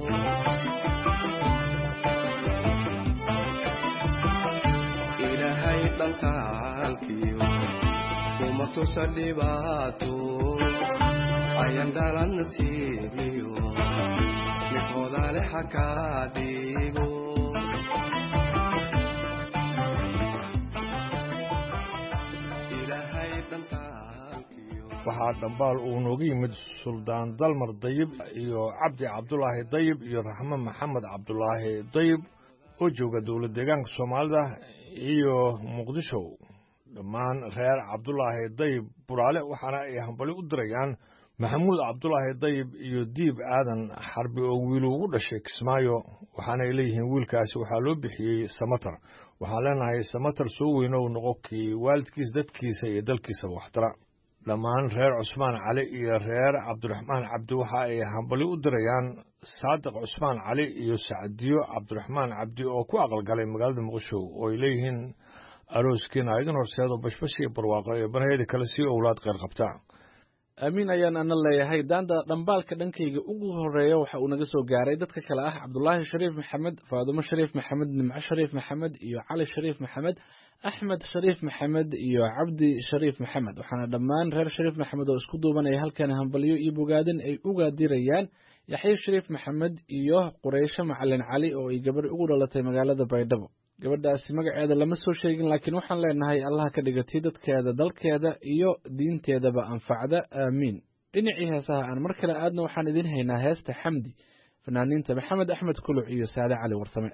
ilaahay dhantaalkiyo kuma tusa dhibaato ayan dhalan nasiibliyo midhooda leh ha kaa dhigo ilaahay dhantaalkiyo waxaa dhambaal uu nooga yimid suldaan dalmar dayib iyo cabdi cabdulaahi dayib iyo raxmo maxamed cabdulaahi dayib oo jooga dowlad deegaanka soomaalida iyo muqdisho. dhammaan reer cabdulaahi dayib buraale waxaana ay hambali u dirayaan maxamuud cabdulaahi dayib iyo diib aadan xarbi oo wiilu ugu dhashay kismaayo. waxaanay leeyihiin wiilkaasi waxaa loo bixiyey samatar. waxaan leenahay samatar soo weynow noqo kii waalidkiis dadkiisa iyo dalkiisaba waxtara. dhammaan reer cusmaan cali iyo reer cabdiraxmaan cabdi waxa ay hambali u dirayaan saadiq cusmaan cali iyo sacdiyo cabdiraxmaan cabdi oo ku aqalgalay magaalada muqdisho oo ay leeyihiin arooskiina idin horseedo bashbash iyo barwaaqo ee banaheeda kale sii owlaad qeyr qabta. aamiin ayaan ana leeyahay daanda dhambaalka dhankayga ugu horeeya waxa uu naga soo gaaray dadka kale ah cabdulaahi shariif maxamed, faadumo shariif maxamed, nimco shariif maxamed iyo cali shariif maxamed, axmed shariif maxamed iyo cabdi shariif maxamed. waxaana dhammaan reer shariif maxamed oo isku duubanaya halkan hambalyo iyo bogaadin ay uga dirayaan yaxya shariif maxamed iyo qureysho macalin cali oo ay gabar ugu dhalatay magaalada baydhabo. gabadhaasi magaceeda lama soo sheegin, laakiin waxaan leenahay allaha ka dhigatay dadkeeda, dalkeeda iyo diinteedaba anfacda, aamiin. dhinacii heesaha aan mar kale aadna waxaan idin haynaa heesta xamdi fanaaniinta maxamed axmed kuluc iyo saade cali warsame.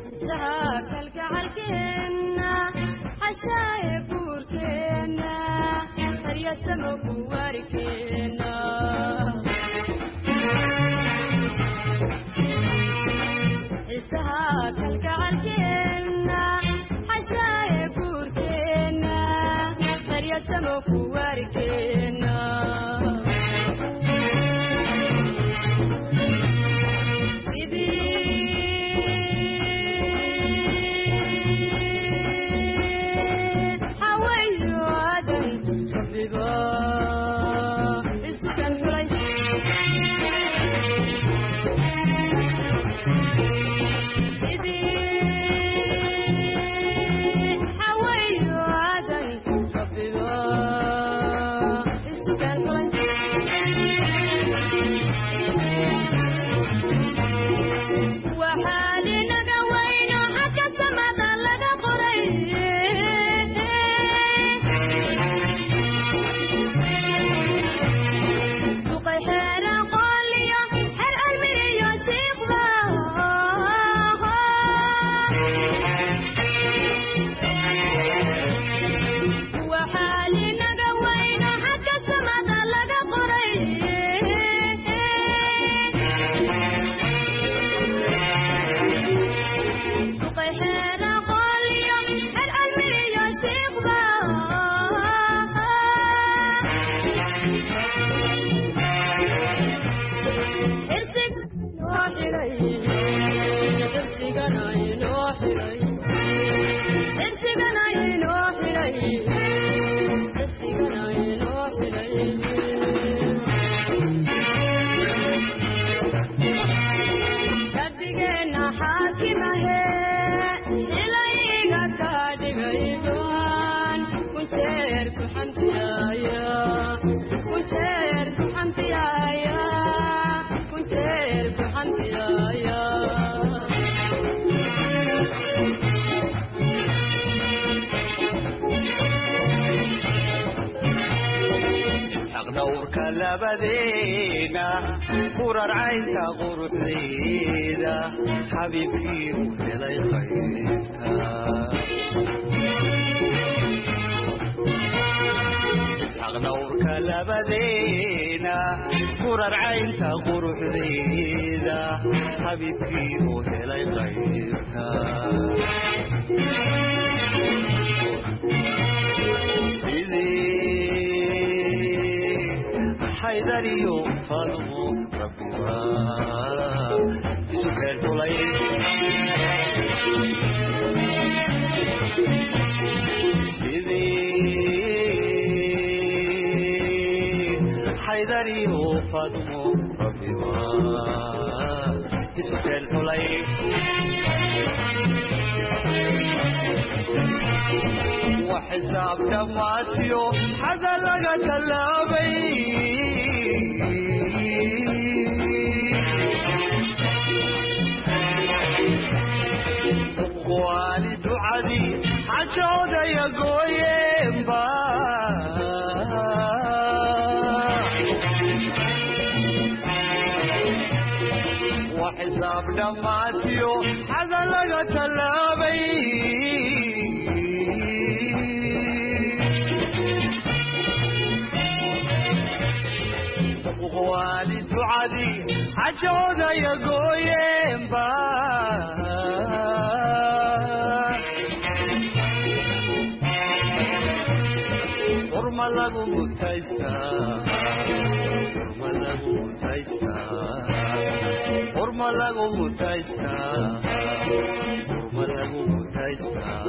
labadeena kurar caynta quruxdeeda xabiibkii u helay qaybta isxaqdhawrka labadeena kurar caynta quruxdeeda xabiibkii u helay qaybta حيدريو فاضمو ربي سكر طلعي سيدي حيدريو فاضمو ربي سكر طلعي وحساب دماتيو حدا لقى تلابي والد عدي حجود يا قويم با dhammaatiyo xada laga tallaabay waali ducadii xajooda yagooyeenba urma lagu mutaystaa urma lagu mutaystaa urma lagu mutaystaa urma lagu mutaystaa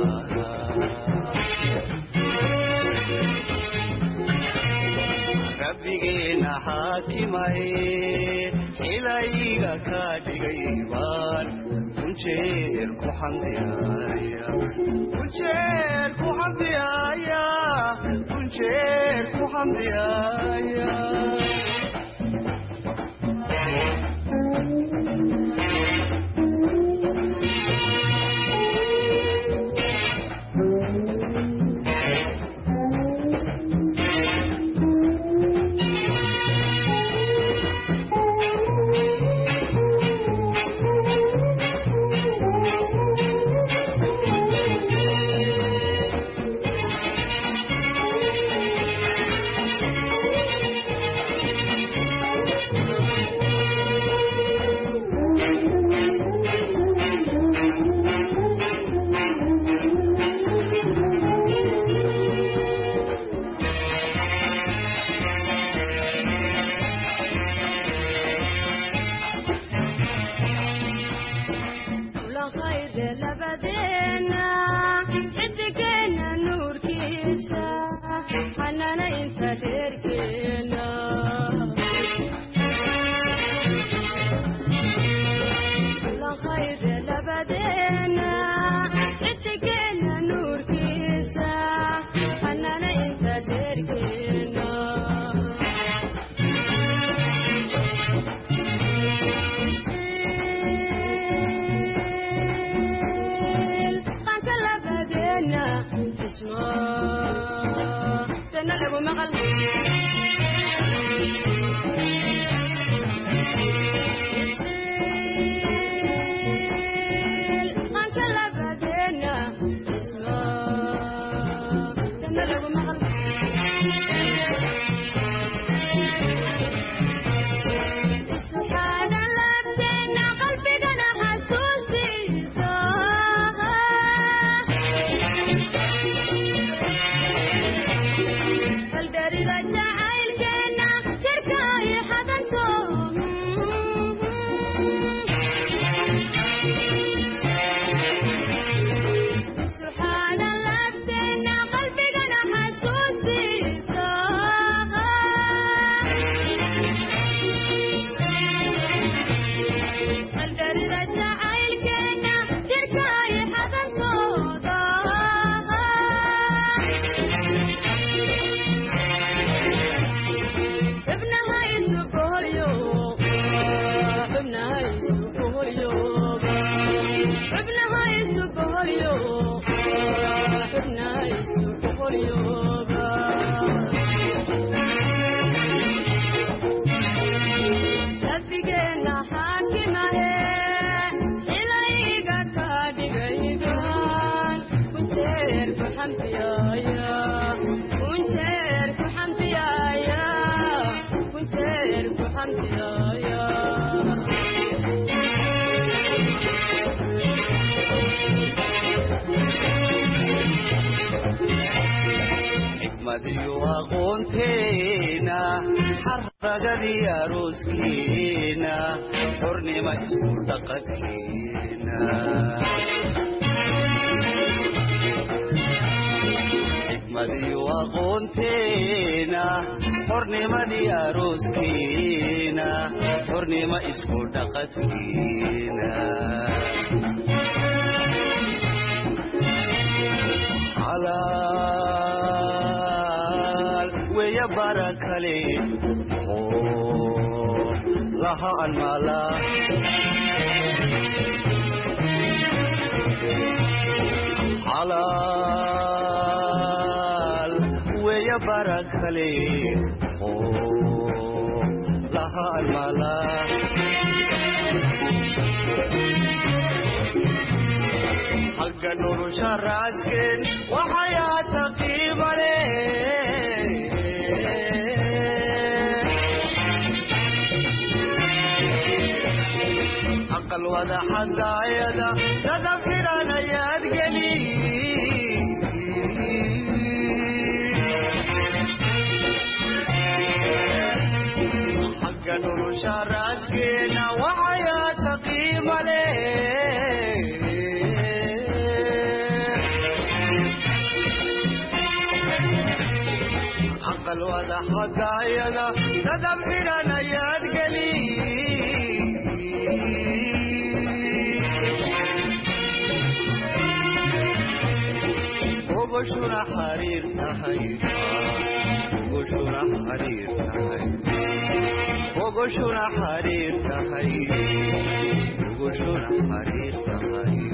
rabbigeena xaakimaye ilayga ka dhigay baan kunjeer ku xamdiyaaya kunjeer ku xamdiyaaya kunjeer ku xamdiyaaya aqoonteena xaragadii arooskeena xornima isku dhaqankeena xikmadiyo aqoonteena xornimadii arooskeena xornima isku dhaqankeena weya barakale laha almala halal weya barakale laha almala حق نور شراسكن وحياة قيمة أقل وذا حتى يدا تذكرنا يا قليل نور شراسكنا وحياة قيمة عقل وذا حتى يدا تدبرنا يا قليل وقشنا حرير تهيب وقشنا حرير تهيب وقشنا حرير تهيب وقشنا حرير تهيب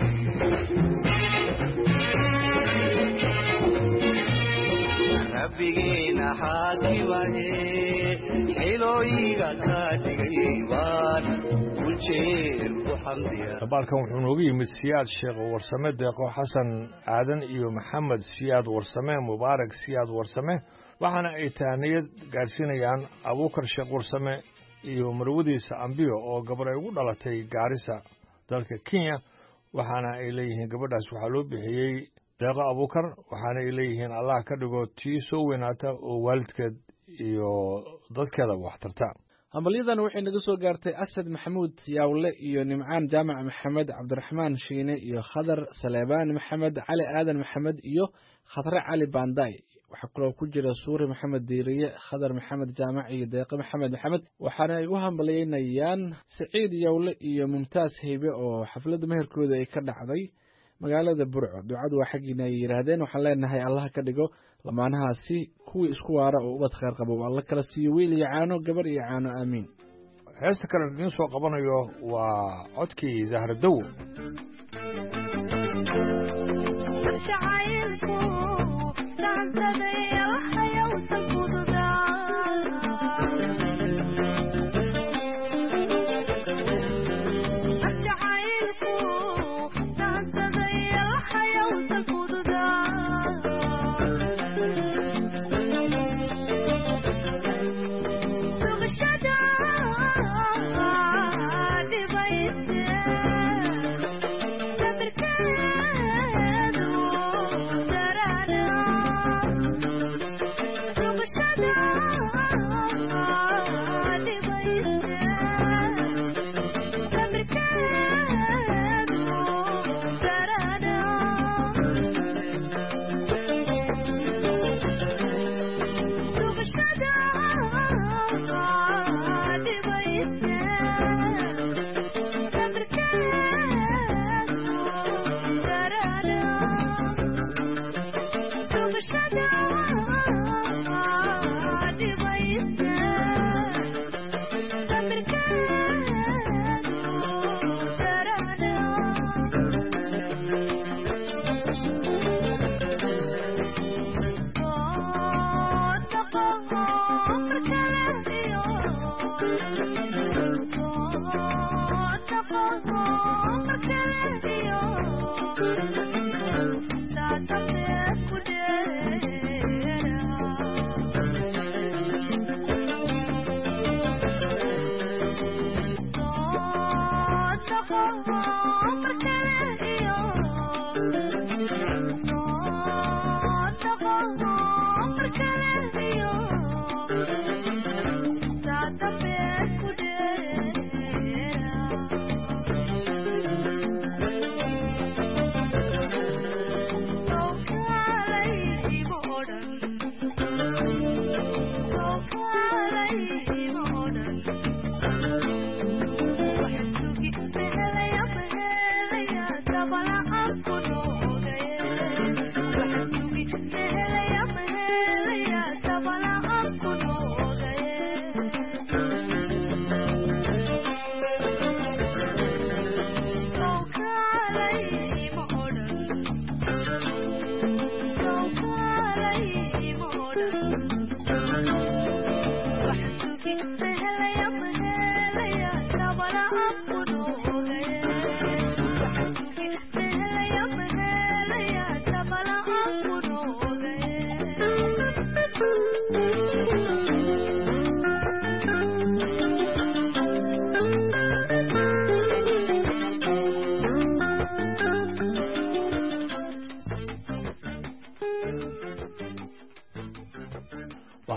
ربينا حاكمه حلويغا كاتغيبان والشير وحمديا dabaalkan wuxuu noogu yimid siyaad sheekh warsame deeqo xasan aadan iyo maxamed siyaad warsame mubaarak siyaad warsame waxaana ay taaniyad gaarsiinayaan abuukar sheekh warsame iyo marwadiisa ambiyo oo gabar ay ugu dhalatay gaarisa dalka Kenya waxaana ay leeyihiin gabadhaas waxaa loo bixiyay deeqo abuukar waxaana ay leeyihiin Allah ka dhigo tii soo weynaata oo waalidkeed iyo dadkeeda wax tarta hambalyadan waxay naga soo gaartay Asad Maxamuud Yaawle iyo Nimcaan Jaamac Maxamed Cabdiraxmaan Shiine iyo Khadar Saleebaan Maxamed Cali Aadan Maxamed iyo Khadre Cali Banday waxa kale oo ku jira Suuri Maxamed Diiriye Khadar Maxamed Jaamac iyo Deeqo Maxamed Maxamed waxaana ay u hambalyeynayaan Saciid Yaawle iyo Mumtaaz Haybe oo xafladda meherkooda ay ka dhacday magaalada Burco ducadu waa xaqiina ay yiraahdeen waxaan leenahay Allah ka dhigo lamaanahaasi kuwii isku waara oo ubad khayr qabo Allah kala siiyo wiil iyo caano gabar iyo caano aamiin heesta kale idin soo qabanayo waa codkii Zahra Daw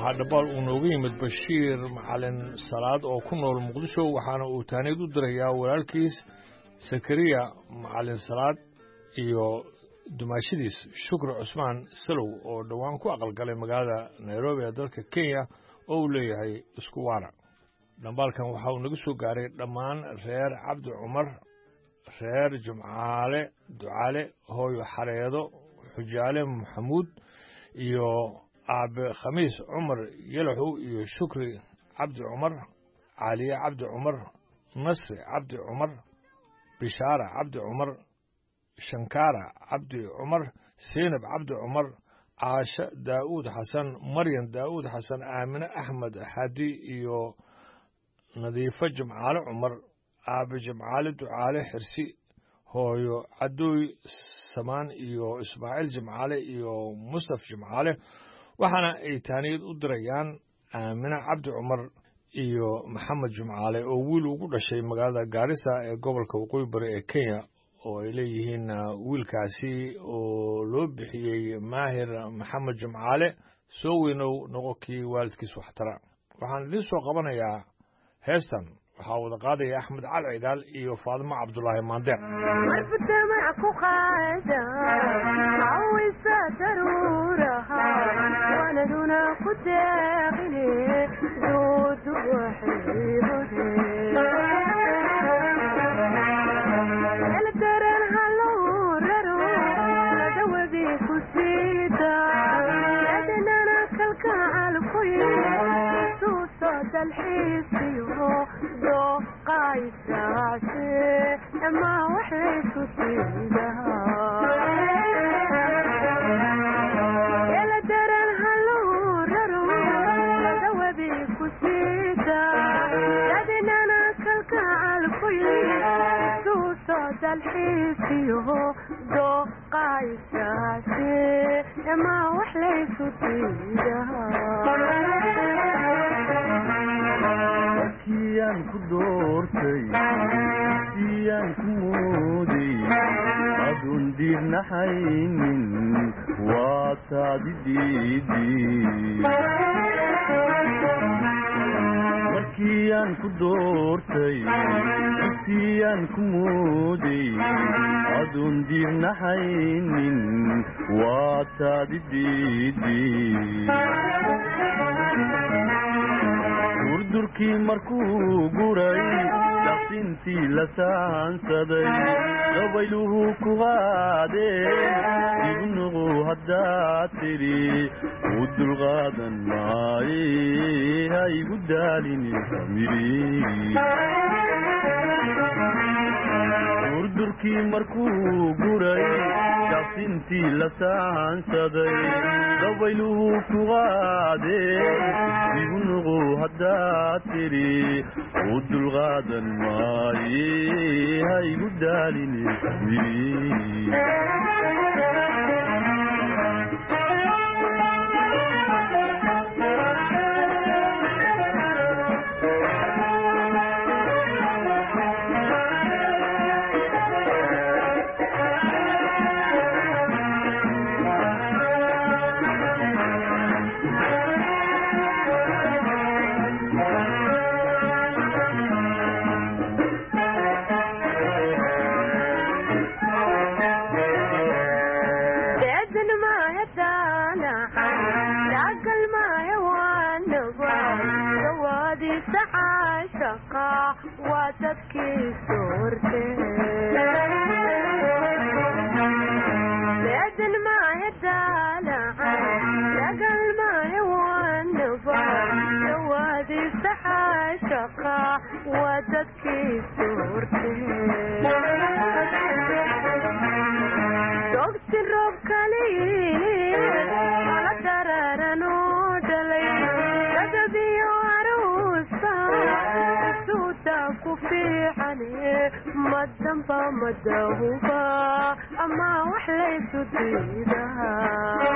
waxaa dhabaal uu nooga yimid bashiir macalin salaad oo ku nool muqdisho waxaana uu taaniid u dirayaa walaalkiis sakariya macalin salaad iyo dumaashadiis shukri cusmaan salow oo dhowaan ku aqalgalay magaalada nairobi ee dalka kenya oo uu leeyahay isku waana dhambaalkan waxa uu naga soo gaaray dhammaan reer cabdi cumar reer jumcaale ducaale hooyo xareedo xujaale maxamuud iyo aabe khamiis cumar yalaxow iyo shukri cabdi cumar caaliye cabdi cumar nasri cabdi cumar bishaara cabdi cumar shankaara cabdi cumar seynab cabdi cumar caasho daa'uud xasan maryan daa'uud xasan aamine axmed xadi iyo nadiifo jimcaale cumar aabe jimcaale ducaale xirsi hooyo cadooy samaan iyo ismaaciil jimcaale iyo mustaf jimcaale waxaana ay taaniyad u dirayaan aamine cabdi cumar iyo maxamed jimcaale oo wiil ugu dhashay magaalada gaarisa ee gobolka waqooyi bari ee kenya oo ay leeyihiin wiilkaasi oo loo bixiyey maahir maxamed jimcaale soo weynow noqo kii waalidkiis waxtara waxaan idiin soo qabanayaa heestan waxaa wada qaadaya axmed cali cigaal iyo faadimo cabdulaahi maandeer ku qaada awisa daruuraha wanaduna ku deeqine duudu eldaran haluu raro ladawabi ku siida adnana kalkacalkuy suuso dalxiisiyo dooqaysaase ama waxayku siidahaa eldaran haluu raro ladawabi ku siida adnana kalkacalkuy suuso dalxiisiyo dooqaysaase ama waxlayku siidahaa kiyaan ku doortay kiyaan ku mooday adun diirnaxaynin waa taadi diidii markiyaan ku doortay kiyaan ku mooday adun diirnaxaynin waa taadi diidii durdurkii markuu guray daqsintii la saansaday gabayluhu ku qaadeen ibnuqu haddaad tidhi u dulqaadan maaye ha igu daalini durdurkii markuu guray daqsintii la saansaday gabayluhu ku qaadeen ibnuqu haddaad tidhi u dulqaadan maaye ha igu daalini madahuba ama wax laysu diidahaa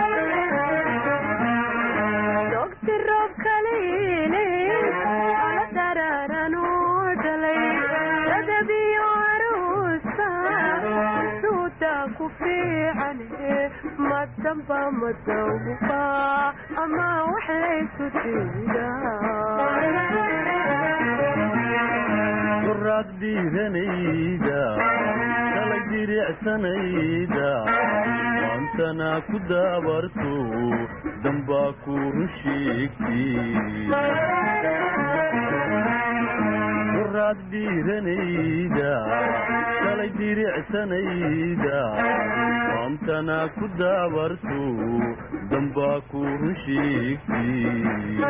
dogti roob kaliine ala dararanu dhalay dadabiyo aruusa suuta ku fiicane madamba madawba ama wax laysu diidaa quraad dhiiranayda kala jiricsanayda waantana ku daabarto dambaa ku run sheegtay quraad dhiiranayda kala jiricsanayda waantana ku daabarto dambaa ku run sheegtay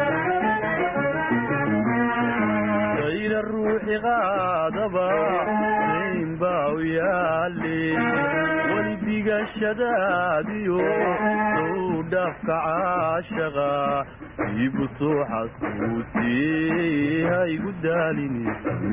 غير الروح غاضبا زين باو يالي والدي الشداديو ودفك عاشقا يبطوح صوتي هاي قداليني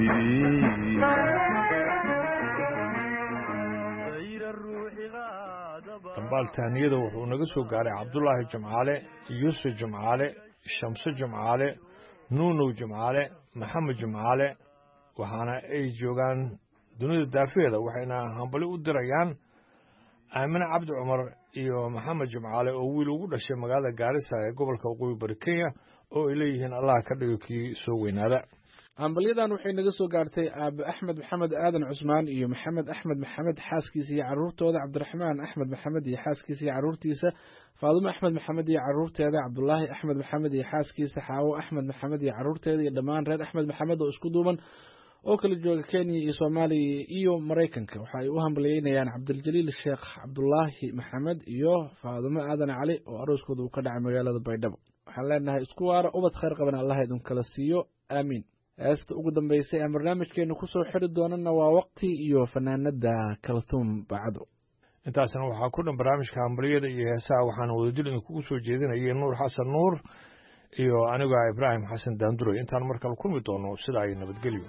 غير الروح غاضبا dambaal taaniyada wuxuu naga soo gaaray cabdullaahi jimcaale yuusuf jimcaale shamse jimcaale nuunow jimcaale maxamed jimcaale waxaana ay joogaan dunida daafeeda waxayna hambali u dirayaan aamine cabdi cumar iyo maxamed jimcaale oo wiil ugu dhashay magaalada gaarisa ee gobolka waqooyi bari kenya oo ay leeyihiin allah ka dhigo kii soo weynaada hambalyadan waxay naga soo gaartay aabe axmed maxamed aadan cusmaan iyo maxamed axmed maxamed xaaskiisa iyo caruurtooda cabdiraxmaan axmed maxamed iyo xaaskiisa iyo caruurtiisa faadumo axmed maxamed iyo caruurteeda cabdulaahi axmed maxamed iyo xaaskiisa xaawo axmed maxamed iyo caruurteeda iyo dhammaan reer axmed maxamed oo isku duuban oo kala jooga kenya iyo soomaaliya iyo maraykanka waxa ay u hambalyeynayaan cabdiljaliil sheekh cabdulaahi maxamed iyo faadumo aadan cali oo arooskooda uu ka dhacay magaalada baydhabo waxaan leenahay isku waara ubad khayr qaban allah idin kala siiyo aamiin heesta ugu dambeysay aan barnaamijkeenu kusoo xiri doonana waa waqti iyo fanaanada kaltuum bacdo intaasna waxaa ku dhan barnaamijka hambaliyada iyo heesaha waxaana wadajir idinkugu soo jeedinayay nuur xasan nuur iyo anigoo ibraahim xasan daanduray intaan markale kulmi doono sidaa ay nabadgelyo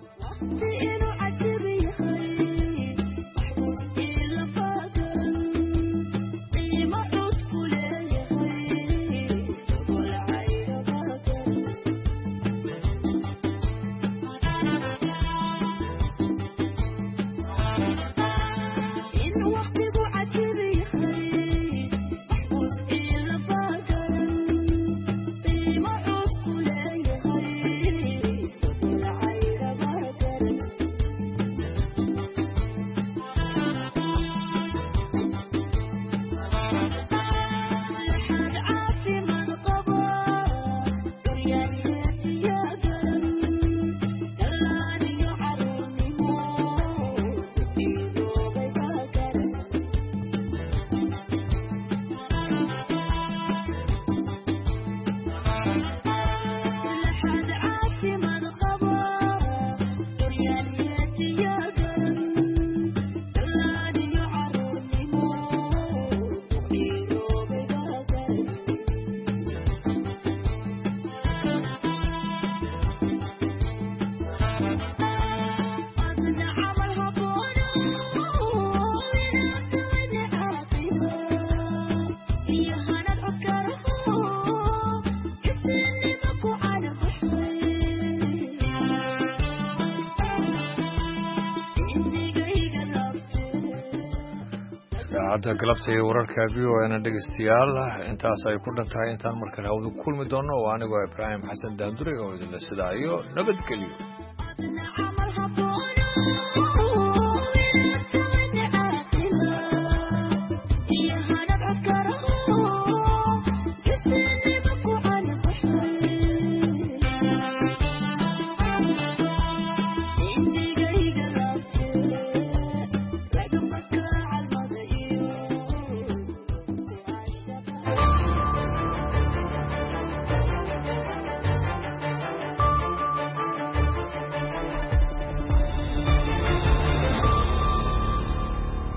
idaacadda galabta iyo wararka v o na dhegeystayaal intaas ay ku dhan tahay intaan markale hawada kulmi doono oo anigoo ibraahim xasan daandure oo idinla sidaa iyo nabadgelyo